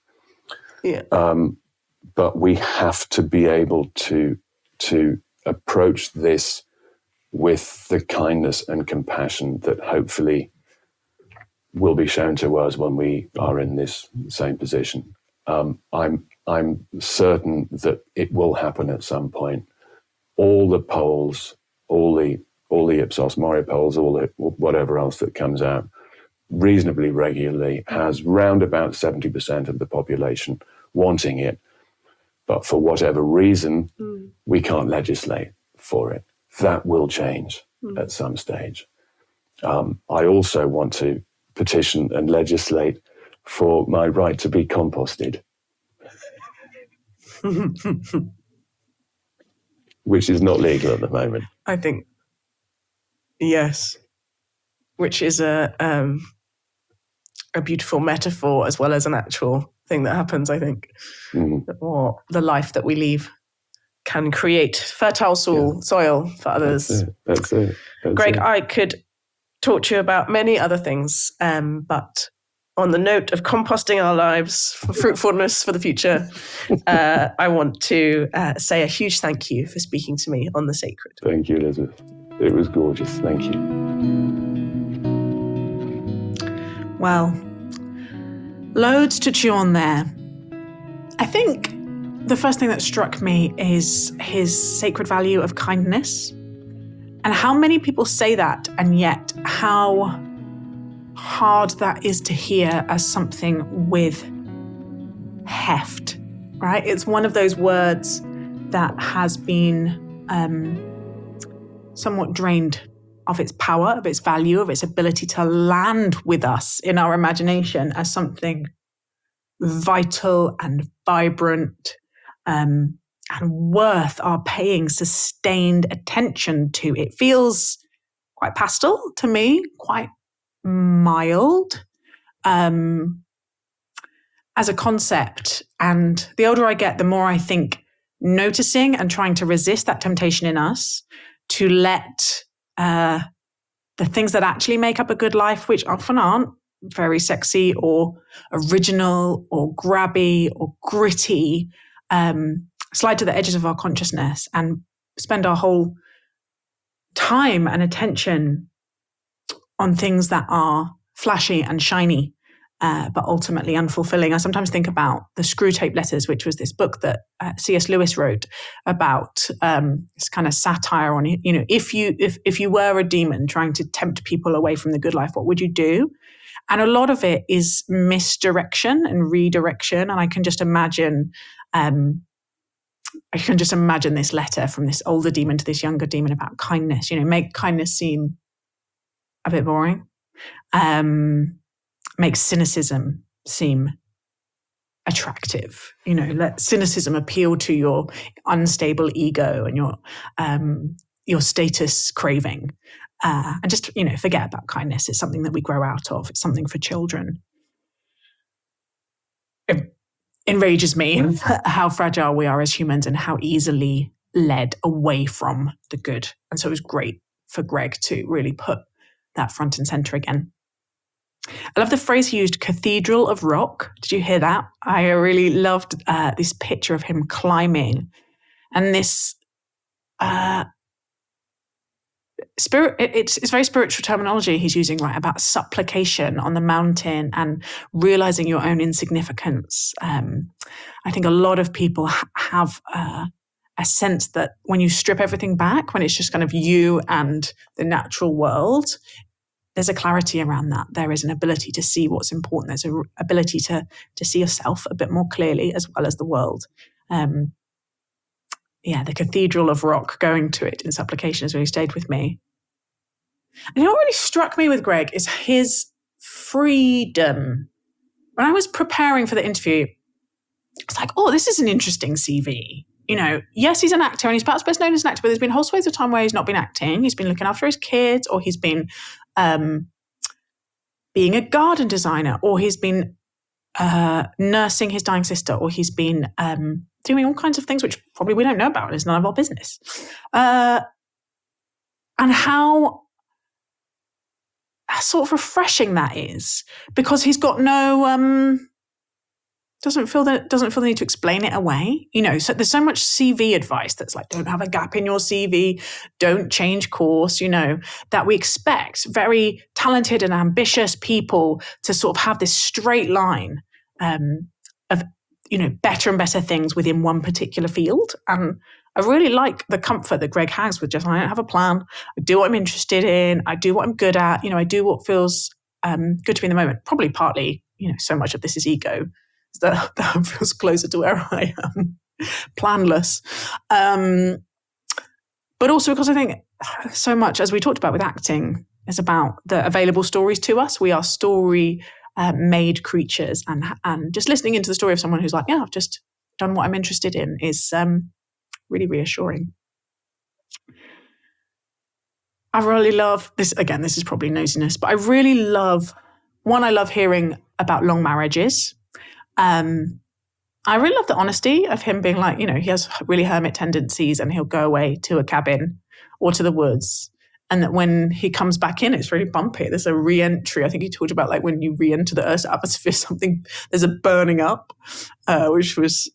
But we have to be able to approach this with the kindness and compassion that hopefully will be shown to us when we are in this same position. I'm certain that it will happen at some point. All the polls, all the Ipsos Mori polls, whatever else that comes out reasonably regularly has round about 70% of the population wanting it. But for whatever reason, we can't legislate for it. That will change at some stage. I also want to petition and legislate for my right to be composted, which is not legal at the moment. I think, yes, which is a beautiful metaphor as well as an actual thing that happens, I think. Or the life that we leave can create fertile soil for others. That's it. Greg, I could talk to you about many other things, but on the note of composting our lives for fruitfulness for the future, I want to say a huge thank you for speaking to me on The Sacred. Thank you, Elizabeth. It was gorgeous. Thank you. Well, loads to chew on there. I think the first thing that struck me is his sacred value of kindness, and how many people say that, and yet how hard that is to hear as something with heft, right? It's one of those words that has been somewhat drained of its power, of its value, of its ability to land with us in our imagination as something vital and vibrant and worth our paying sustained attention to. It feels quite pastel to me, quite mild as a concept. And the older I get, the more I think noticing and trying to resist that temptation in us to let the things that actually make up a good life, which often aren't very sexy or original or grabby or gritty, slide to the edges of our consciousness and spend our whole time and attention on things that are flashy and shiny, but ultimately unfulfilling. I sometimes think about the Screwtape Letters, which was this book that C.S. Lewis wrote about this kind of satire on, you know, if you were a demon trying to tempt people away from the good life, what would you do? And a lot of it is misdirection and redirection. And I can just imagine this letter from this older demon to this younger demon about kindness. You know, make kindness seem a bit boring. Make cynicism seem attractive. You know, let cynicism appeal to your unstable ego and your status craving. And just, you know, forget about kindness. It's something that we grow out of. It's something for children. It enrages me how fragile we are as humans and how easily led away from the good. And so it was great for Greg to really put that front and center again. I love the phrase he used, cathedral of rock. Did you hear that? I really loved this picture of him climbing and this spirit. It's very spiritual terminology he's using, right, about supplication on the mountain and realizing your own insignificance. I think a lot of people have a sense that when you strip everything back, when it's just kind of you and the natural world, there's a clarity around that. There is an ability to see what's important. There's an ability to see yourself a bit more clearly as well as the world. The cathedral of rock, going to it in supplication has really stayed with me. And you know what really struck me with Greg is his freedom. When I was preparing for the interview, it's like, oh, this is an interesting CV. You know, yes, he's an actor and he's perhaps best known as an actor, but there's been whole swathes of time where he's not been acting. He's been looking after his kids, or he's been being a garden designer, or he's been nursing his dying sister, or he's been doing all kinds of things which probably we don't know about. It's none of our business. And how sort of refreshing that is, because he's got no doesn't feel the need to explain it away. You know, so there's so much CV advice that's like, don't have a gap in your CV, don't change course, you know, that we expect very talented and ambitious people to sort of have this straight line of, you know, better and better things within one particular field. And I really like the comfort that Greg has with just, I don't have a plan. I do what I'm interested in. I do what I'm good at. You know, I do what feels good to me in the moment. Probably partly, you know, so much of this is ego. That feels closer to where I am, planless. But also because I think so much, as we talked about with acting, is about the available stories to us. We are story made creatures, and just listening into the story of someone who's like, yeah, I've just done what I'm interested in is really reassuring. I really love this. Again, this is probably nosiness, but I really love, I love hearing about long marriages. I really love the honesty of him being like, you know, he has really hermit tendencies and he'll go away to a cabin or to the woods And that when he comes back in, it's really bumpy. There's a re-entry. I think he talked about like when you re-enter the Earth's atmosphere, there's a burning up, which was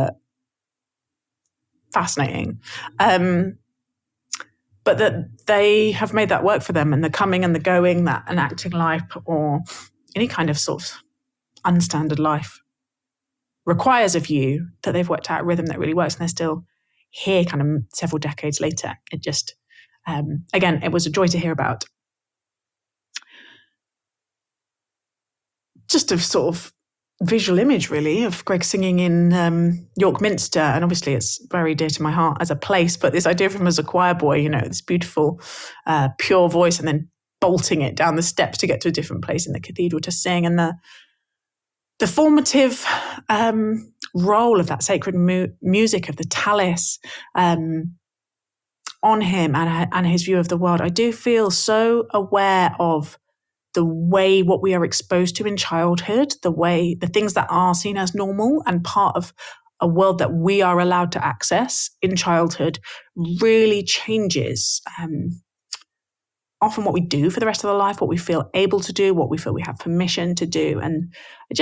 fascinating. But that they have made that work for them, and the coming and the going, that enacting life or any kind of sort of unstandard life requires of you, that they've worked out a rhythm that really works, and they're still here kind of several decades later. It just, again, it was a joy to hear about. Just a sort of visual image, really, of Greg singing in York Minster. And obviously it's very dear to my heart as a place, but this idea of him as a choir boy, you know, this beautiful, pure voice, and then bolting it down the steps to get to a different place in the cathedral to sing, and the formative role of that sacred music, of the Tallis on him and his view of the world. I do feel so aware of the way what we are exposed to in childhood, the things that are seen as normal and part of a world that we are allowed to access in childhood really changes often what we do for the rest of our life, what we feel able to do, what we feel we have permission to do. And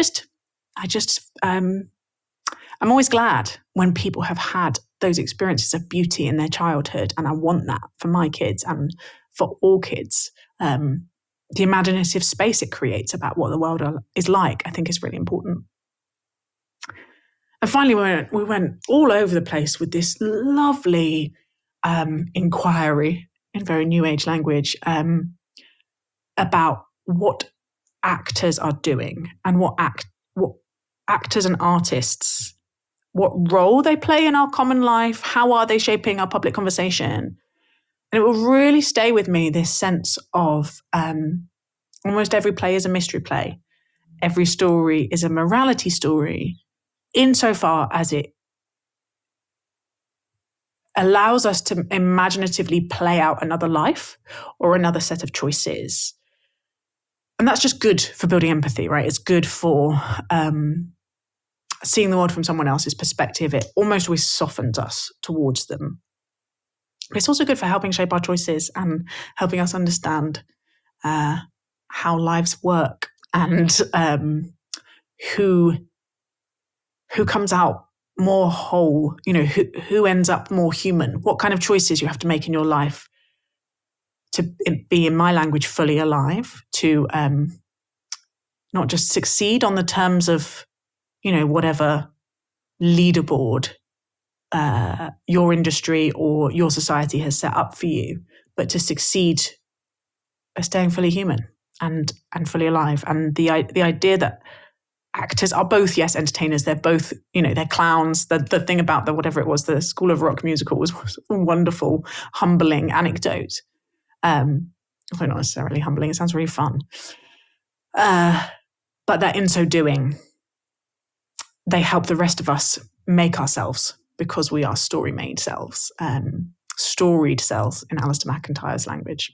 I'm always glad when people have had those experiences of beauty in their childhood. And I want that for my kids and for all kids. The imaginative space it creates about what the world is like, I think is really important. And finally, we went all over the place with this lovely inquiry in very New Age language about what actors are doing and what actors and artists, what role they play in our common life, how are they shaping our public conversation. And it will really stay with me, this sense of almost every play is a mystery play. Every story is a morality story, insofar as it allows us to imaginatively play out another life or another set of choices. And that's just good for building empathy, right? It's good for seeing the world from someone else's perspective. It almost always softens us towards them. But it's also good for helping shape our choices and helping us understand how lives work and who comes out more whole, you know, who ends up more human, what kind of choices you have to make in your life to be, in my language, fully alive, to not just succeed on the terms of, you know, whatever leaderboard your industry or your society has set up for you, but to succeed by staying fully human and fully alive. And the idea that actors are both, yes, entertainers, they're both, you know, they're clowns. The thing about whatever it was, the School of Rock musical was a wonderful, humbling anecdote. Although not necessarily humbling, it sounds really fun. But that in so doing, they help the rest of us make ourselves, because we are story-made selves, storied selves in Alistair McIntyre's language.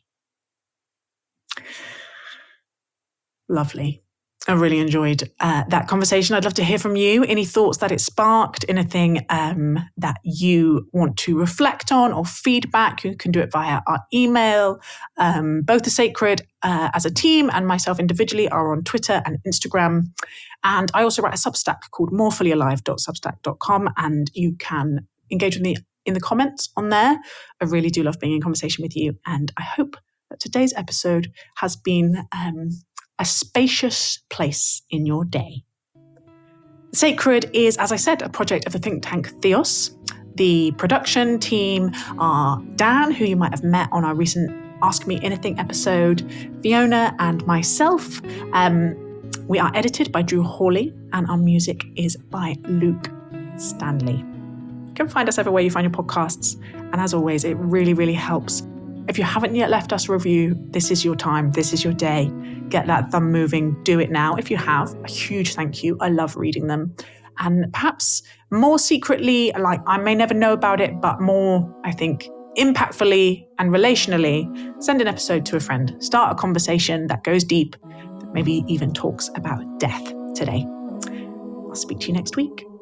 Lovely. I really enjoyed that conversation. I'd love to hear from you. Any thoughts that it sparked, anything that you want to reflect on or feedback, you can do it via our email. Both The Sacred as a team and myself individually are on Twitter and Instagram. And I also write a Substack called morefullyalive.substack.com, and you can engage with me in the comments on there. I really do love being in conversation with you. And I hope that today's episode has been a spacious place in your day. Sacred is, as I said, a project of the think tank Theos. The production team are Dan, who you might have met on our recent Ask Me Anything episode, Fiona, and myself. We are edited by Drew Hawley, and our music is by Luke Stanley. You can find us everywhere you find your podcasts. And as always, it really, really helps. If you haven't yet left us a review, this is your time, this is your day. Get that thumb moving, do it now. If you have, a huge thank you. I love reading them. And perhaps more secretly, like I may never know about it, but more, I think, impactfully and relationally, send an episode to a friend. Start a conversation that goes deep, that maybe even talks about death today. I'll speak to you next week.